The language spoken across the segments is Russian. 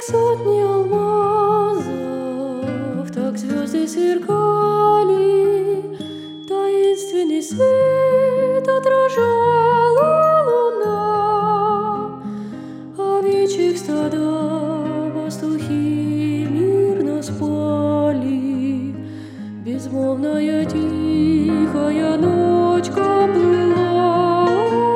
сотни алмазов, так звезды сверкали, таинственный свет отражала луна. Овечьих стада пастухи мирно спали, безмолвная тихая ночка плыла.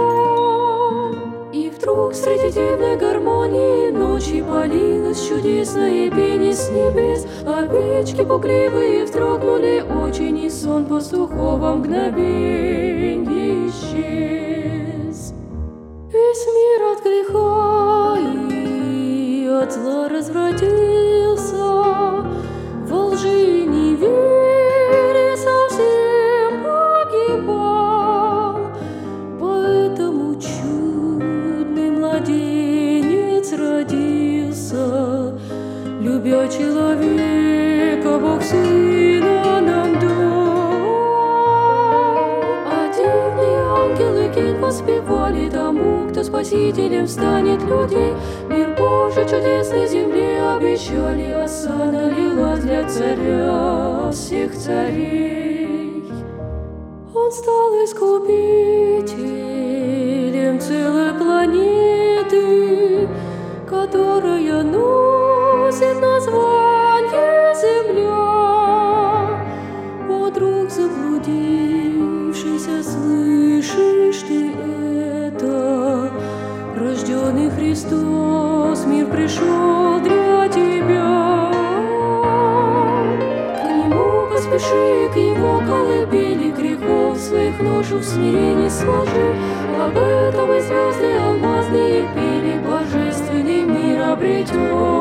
И вдруг среди дивной гармонии ночи полилось чудесное пение с небес. Овечки пугливые вздрогнули очень, и сон пастухов во мгновенье исчез. Весь мир от греха и от зла развратился, во лжи и неверие совсем погибал. Поэтому чудный младенец родился, любя человека, Бог Сына нам дал. А дивные ангелы гимн воспевали тому, кто спасителем станет людей. Мир Божий чудесный земле обещали, оса налилась для царя всех царей. Он стал искупителем целой планеты, которая носит название Земля. О, друг заблудившийся, слышишь ты это? Рожденный Христос, мир пришел для тебя. К Нему поспеши, к Его колыбели, грехов своих ношу в смирении сложи. Об этом и звезды алмазные пели, божественный мир обретен.